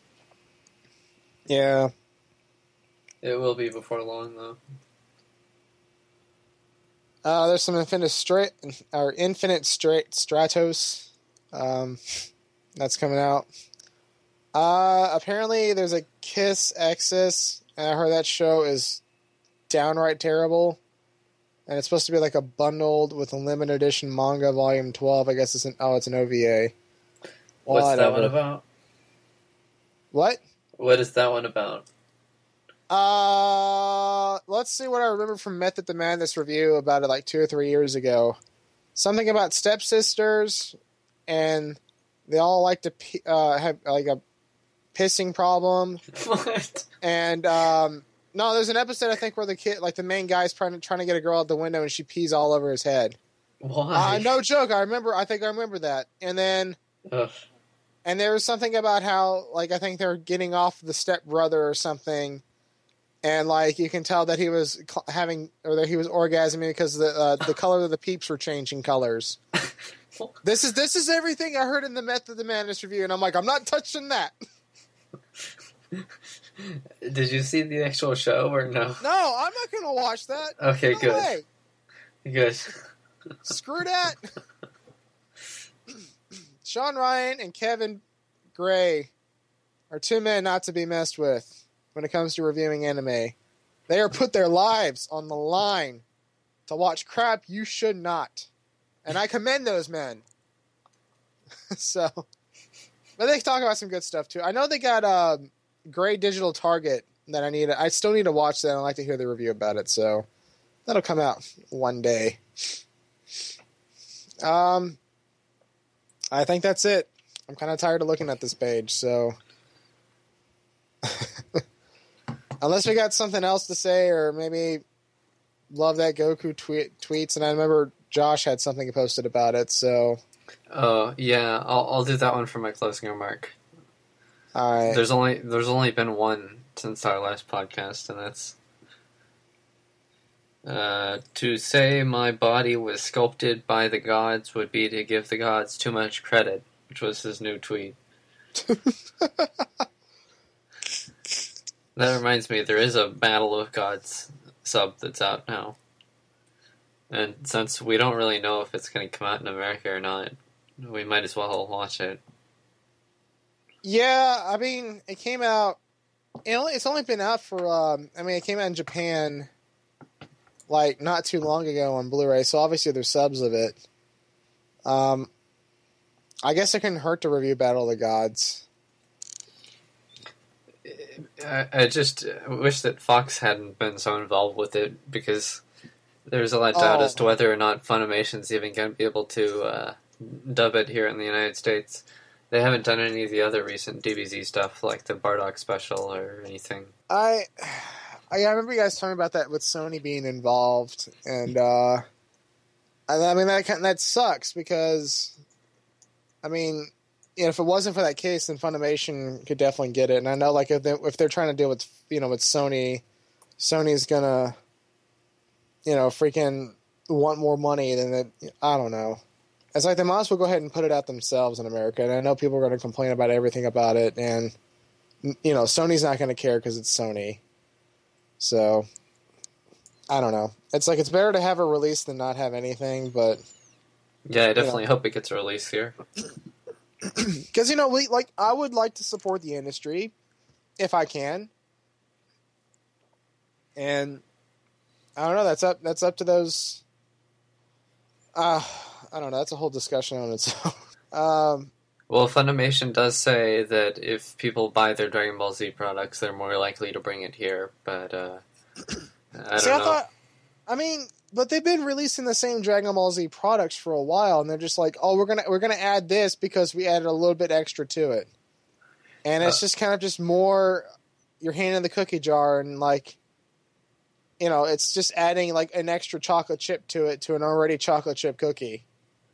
Yeah. It will be before long, though. Uh, there's some Infinite Straight or Infinite Straight Stratos. Um, that's coming out. Uh, apparently there's a Kiss Exis, and I heard that show is downright terrible. And it's supposed to be like a bundled with a limited edition manga volume twelve. I guess it's an oh, it's an O V A. What's that Whatever. one about? What? What is that one about? Uh, let's see what I remember from Method the Madness review about it like two or three years ago. Something about stepsisters, and they all like to p- uh, have like a pissing problem. What? And um, no, there's an episode I think where the kid, like the main guy's trying to trying to get a girl out the window, and she pees all over his head. Why? Uh, no joke. I remember. I think I remember that. And then. Ugh. And there was something about how, like, I think they're getting off the stepbrother or something, and like you can tell that he was cl- having, or that he was orgasming because the uh, the color of the peeps were changing colors. This is this is everything I heard in the Method of the Madness review, and I'm like, I'm not touching that. Did you see the actual show or no? No, I'm not going to watch that. Okay, No good. way. Good. Screw that. Sean Ryan and Kevin Gray are two men not to be messed with when it comes to reviewing anime. They are put their lives on the line to watch crap you should not. And I commend those men. So, but they talk about some good stuff too. I know they got a um, Gray Digital Target that I need. I still need to watch that. I'd like to hear the review about it. So that'll come out one day. Um, I think that's it. I'm kind of tired of looking at this page, so unless we got something else to say, or maybe love that Goku tweet tweets. And I remember Josh had something posted about it. So, Oh yeah, I'll I'll do that one for my closing remark. all right. There's only there's only been one since our last podcast, and that's uh, to say my body was sculpted by the gods would be to give the gods too much credit, which was his new tweet. That reminds me, there is a Battle of Gods sub that's out now. And since we don't really know if it's going to come out in America or not, we might as well watch it. Yeah, I mean, it came out. It only, it's only been out for. Um, I mean, it came out in Japan, like not too long ago on Blu-ray. So obviously there's subs of it. Um, I guess it couldn't hurt to review Battle of the Gods. I, I just wish that Fox hadn't been so involved with it, because there's a lot of doubt Oh. as to whether or not Funimation's even going to be able to uh, dub it here in the United States. They haven't done any of the other recent D B Z stuff, like the Bardock special or anything. I, I remember you guys talking about that with Sony being involved, and uh, I mean that that sucks because, I mean, you know, if it wasn't for that case, then Funimation could definitely get it. And I know, like, if they if they're trying to deal with you know with Sony, Sony's gonna, you know, freaking want more money than that. I don't know. It's like they might as well go ahead and put it out themselves in America. And I know people are going to complain about everything about it, and you know, Sony's not going to care because it's Sony. So, I don't know. It's like it's better to have a release than not have anything, but yeah, I definitely you know. hope it gets a release here. Because you know, we like I would like to support the industry if I can, and I don't know. That's up. That's up to those. Uh, I don't know. That's a whole discussion on its own. um, Well, Funimation does say that if people buy their Dragon Ball Z products, they're more likely to bring it here. But uh, I don't see, I know. thought. I mean, but they've been releasing the same Dragon Ball Z products for a while, and they're just like, "Oh, we're gonna we're gonna add this because we added a little bit extra to it," and it's Uh, just kind of just more your hand in the cookie jar, and like, you know, it's just adding like an extra chocolate chip to it to an already chocolate chip cookie.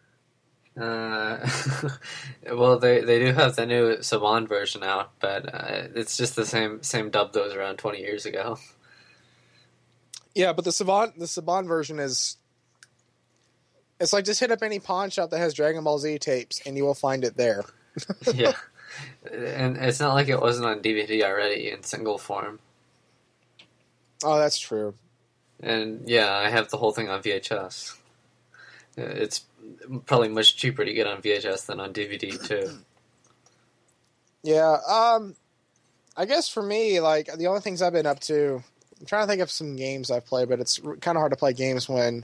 Uh, well, they they do have the new Saban version out, but uh, it's just the same same dub that was around twenty years ago. Yeah, but the Saban the Saban version is it's like just hit up any pawn shop that has Dragon Ball Z tapes and you will find it there. Yeah, and it's not like it wasn't on D V D already in single form. Oh, that's true. And yeah, I have the whole thing on V H S. It's probably much cheaper to get on V H S than on D V D too. Yeah, um I guess for me, like the only things I've been up to, I'm trying to think of some games I've played, but it's kind of hard to play games when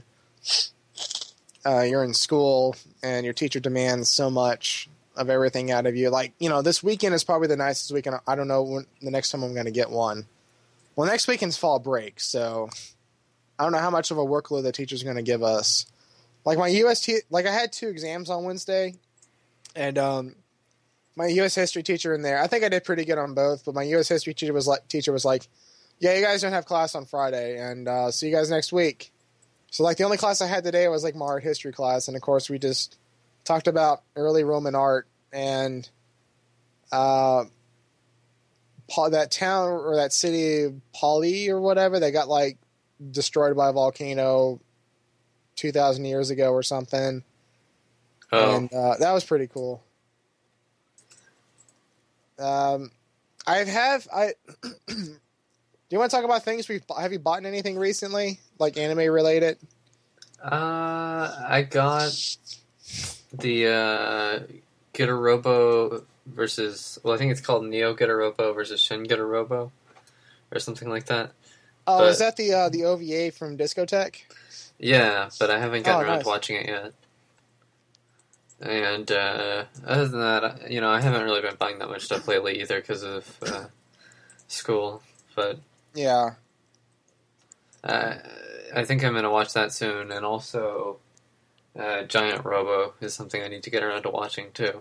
uh, you're in school and your teacher demands so much of everything out of you. Like, you know, this weekend is probably the nicest weekend. I don't know when the next time I'm going to get one. Well, next weekend's fall break, so I don't know how much of a workload the teacher's going to give us. Like my U S T, like I had two exams on Wednesday, and um, my U S history teacher in there, I think I did pretty good on both, but my U S history teacher was like, teacher was like, yeah, you guys don't have class on Friday, and uh, see you guys next week. So, like, the only class I had today was, like, my art history class, and, of course, we just talked about early Roman art, and uh, that town, or that city, Pauli, or whatever, they got, like, destroyed by a volcano two thousand years ago or something. Oh, And uh, that was pretty cool. Um, I have, I... Do you want to talk about things we've have you bought anything recently, like anime related? uh, I got the uh, Gitarobo versus. Well, I think it's called Neo Gitarobo versus Shin Gitarobo, or something like that. Oh, But- is that the uh, the O V A from Discotheque? Yeah, but I haven't gotten Oh, around nice. to watching it yet. And uh, other than that, you know, I haven't really been buying that much stuff lately either because of uh, school. But Yeah. uh, I think I'm going to watch that soon. And also, uh, Giant Robo is something I need to get around to watching too.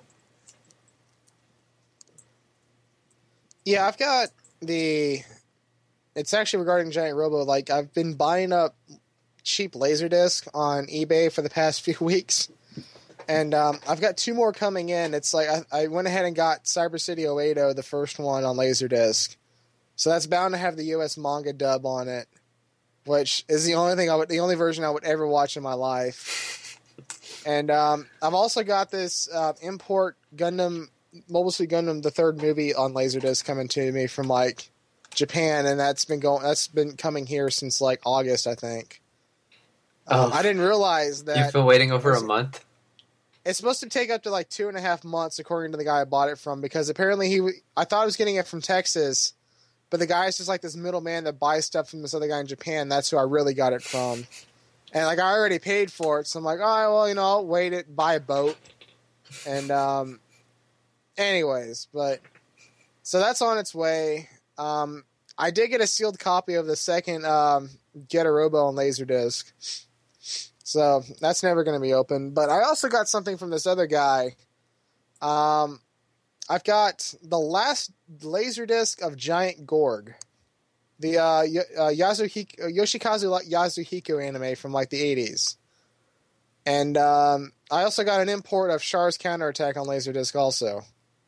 Yeah, I've got the... It's actually regarding Giant Robo. Like, I've been buying up cheap Laserdisc on eBay for the past few weeks. And um, I've got two more coming in. It's like I, I went ahead and got Cyber City oh eight oh, the first one on Laserdisc. So that's bound to have the U S manga dub on it, which is the only thing I would, the only version I would ever watch in my life. And um, I've also got this uh, import Gundam, Mobile Suit Gundam, the third movie on Laserdisc coming to me from like Japan, and that's been going, that's been coming here since like August, I think. Um, Oh. I didn't realize that. You've been waiting over a was- month? It's supposed to take up to like two and a half months, according to the guy I bought it from, because apparently he, I thought I was getting it from Texas, but the guy's just like this middleman that buys stuff from this other guy in Japan. That's who I really got it from. And like I already paid for it, so I'm like, all right, well, you know, I'll wait it, buy a boat. And um, anyways, but so that's on its way. Um, I did get a sealed copy of the second um, Get a Robo on Laserdisc. So that's never going to be open. But I also got something from this other guy. Um, I've got the last Laserdisc of Giant Gorg. the uh, y- uh, Yasuhiko, Yoshikazu Yasuhiko anime from like the eighties. And um, I also got an import of Char's Counterattack on Laserdisc also.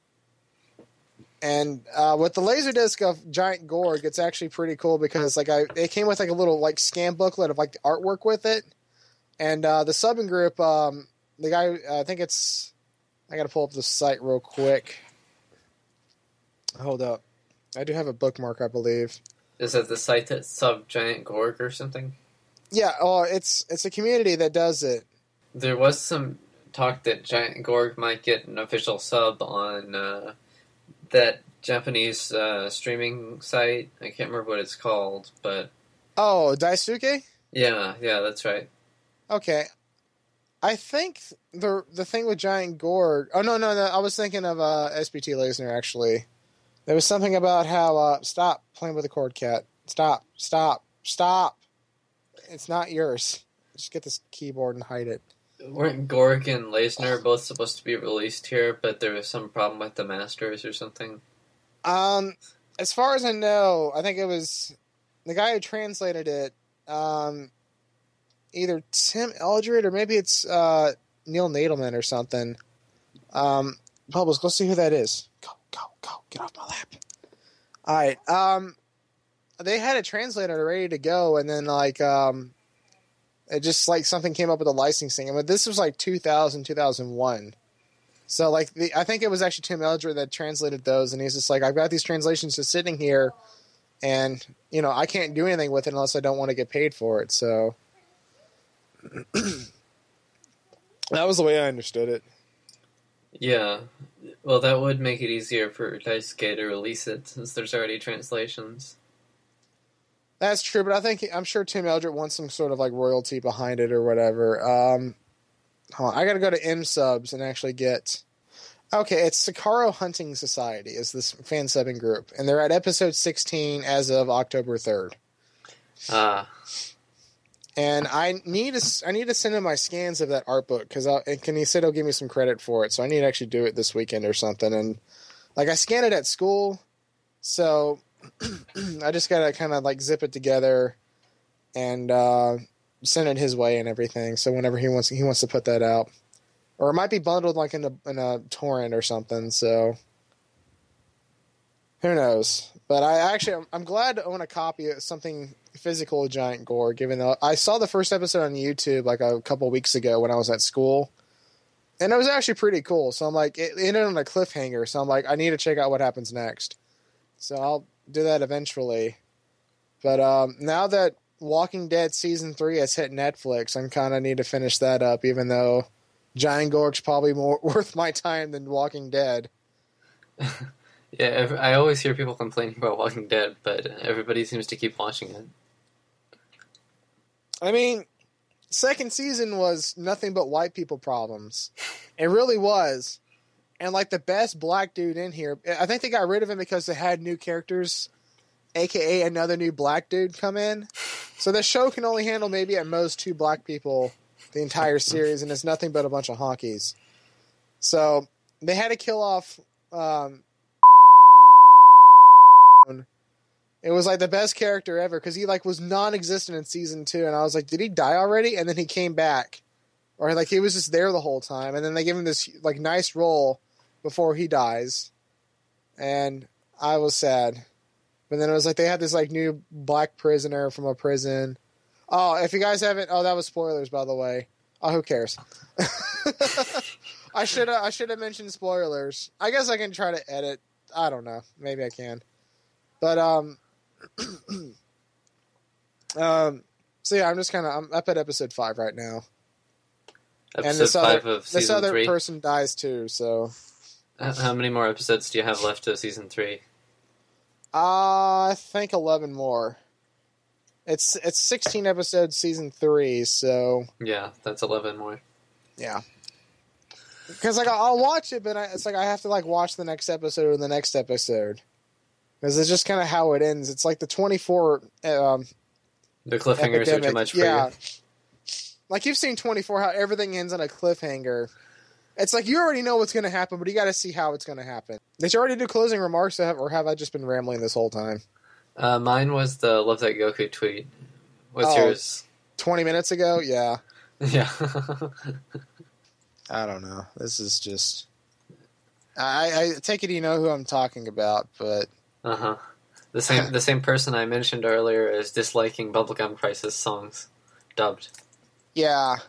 And uh, with the Laserdisc of Giant Gorg, it's actually pretty cool because like I it came with like a little like scan booklet of like the artwork with it. And uh, the subbing group, um, the guy, I think it's, I got to pull up the site real quick. Hold up. I do have a bookmark, I believe. Is that the site that sub Giant Gorg or something? Yeah, oh, it's it's a community that does it. There was some talk that Giant Gorg might get an official sub on uh, that Japanese uh, streaming site. I can't remember what it's called, but... Oh, Daisuke? Yeah, yeah, that's right. Okay. I think the the thing with Giant Gorg... Oh, no, no, no. I was thinking of uh, S B T Lasner, actually. There was something about how... Uh, stop playing with the cord, cat. Stop. Stop. Stop. It's not yours. Just get this keyboard and hide it. Weren't Gorg and Lasner both supposed to be released here, but there was some problem with the masters or something? Um, as far as I know, I think it was the guy who translated it, um, either Tim Eldred or maybe it's uh, Neil Nadelman or something. Um, Bubbles, go see who that is. Go, go, go. Get off my lap. All right. Um, they had it translated ready to go, and then, like, um, it just, like, something came up with the licensing. I mean, this was, like, two thousand, two thousand one. So, like, the, I think it was actually Tim Eldred that translated those, and he's just like, I've got these translations just sitting here, and, you know, I can't do anything with it unless I don't want to get paid for it, so... that was the way I understood it. Yeah. Well, that would make it easier for Daisuke to release it, since there's already translations. That's true, but I think I'm sure Tim Eldred wants some sort of like royalty behind it or whatever. Um, hold on, I got to go to M Subs and actually get. Okay, it's Sakaro Hunting Society is this fan subbing group, and they're at episode sixteen as of October third. Ah. And I need to I need to send him my scans of that art book because can he said he'll give me some credit for it, so I need to actually do it this weekend or something. And like I scanned it at school, so. I just gotta kind of like zip it together and uh, send it his way and everything. So whenever he wants, he wants to put that out, or it might be bundled like in a in a torrent or something. So who knows? But I actually, I'm, I'm glad to own a copy of something physical of Giant Gorg. Given though I saw the first episode on YouTube like a couple weeks ago when I was at school, and it was actually pretty cool. So I'm like, it ended on a cliffhanger. So I'm like, I need to check out what happens next. So I'll do that eventually. But um, now that Walking Dead Season three has hit Netflix, I kind of need to finish that up, even though Giant Gorg's probably more worth my time than Walking Dead. Yeah, I always hear people complaining about Walking Dead, but everybody seems to keep watching it. I mean, second season was nothing but white people problems. It really was. And, like, the best black dude in here, I think they got rid of him because they had new characters, a k a another new black dude come in. So the show can only handle maybe at most two black people the entire series, and it's nothing but a bunch of honkies. So they had to kill off... Um, it was, like, the best character ever because he, like, was non-existent in season two. And I was like, did he die already? And then he came back. Or, like, he was just there the whole time. And then they give him this, like, nice role before he dies, and I was sad. But then it was like they had this like new black prisoner from a prison. Oh, if you guys haven't, oh, that was spoilers, by the way. Oh, who cares? I should I should have mentioned spoilers. I guess I can try to edit. I don't know. Maybe I can. But um, um. So yeah, I'm just kind of I'm up at episode five right now. Episode and this five other, of season this other three. person dies too. So. How many more episodes do you have left of season three? Uh, I think eleven more. It's it's sixteen episodes, season three. So yeah, that's eleven more. Yeah, because like I'll watch it, but I, it's like I have to like watch the next episode or the next episode because it's just kind of how it ends. It's like the twenty-four. Um, the cliffhangers epidemic. Are too much for yeah. you. Like you've seen twenty-four, how everything ends on a cliffhanger. It's like you already know what's going to happen, but you got to see how it's going to happen. Did you already do closing remarks, or have I just been rambling this whole time? Uh, mine was the Love That Goku tweet. What's Oh. yours? twenty minutes ago? Yeah. Yeah. I don't know. This is just... I, I take it you know who I'm talking about, but... Uh-huh. The same the same person I mentioned earlier is disliking Bubblegum Crisis songs. Dubbed. Yeah.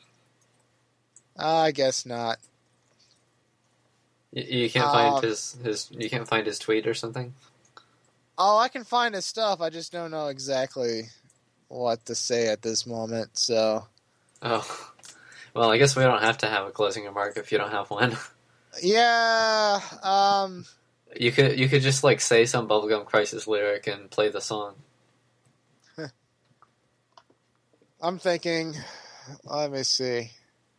I guess not. You, you can't find Um, his, his you can't find his tweet or something? Oh, I can find his stuff. I just don't know exactly what to say at this moment, so... Oh. Well, I guess we don't have to have a closing remark if you don't have one. Yeah, um... You could you could just like say some Bubblegum Crisis lyric and play the song. I'm thinking... Let me see.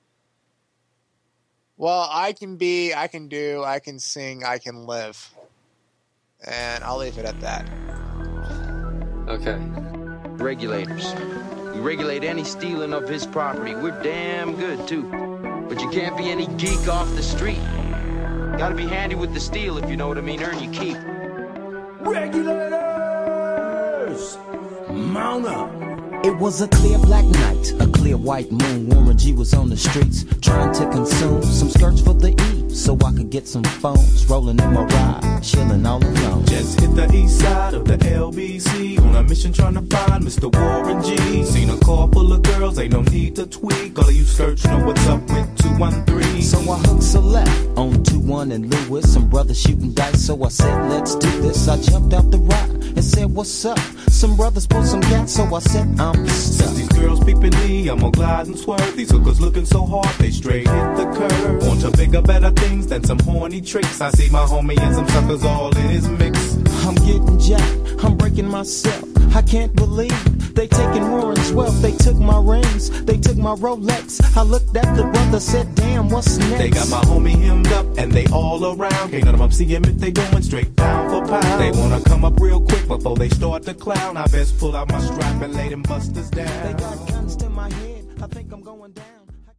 Well, I can be, I can do, I can sing, I can live. And I'll leave it at that. Okay. Regulators. We regulate any stealing of his property. We're damn good, too. But you can't be any geek off the street. Gotta be handy with the steel, if you know what I mean. Earn your keep. Regulators! Mount up! It was a clear black night, a clear white moon. Warren G was on the streets, trying to consume some skirts for the E, so I could get some phones. Rolling in my ride, chilling all alone. Just hit the east side of the L B C on a mission trying to find Mister Warren G. Seen a car full of girls, ain't no need to tweak. All of you skirts know what's up with two one three. So I hooked select on two one and Lewis. Some brothers shooting dice, so I said, let's do this. I jumped out the ride and said, what's up? Some brothers pulled some gas, so I said, I'm Since stuck. these girls peeping me, I'm gonna glide and swerve. These hookers looking so hard, they straight hit the curve. On to bigger, better things than some horny tricks. I see my homie and some suckers all in his mix. I'm getting jacked, I'm breaking myself. I can't believe they taking Warren's wealth. They took my rings, they took my Rolex. I looked at the brother, said, damn, what's next? They got my homie hemmed up and they all around. Can't none of them see him if they going straight pound for pound. They wanna come up real quick before they start to clown. I best pull out my strap and lay them busters down. They got guns to my head, I think I'm going down.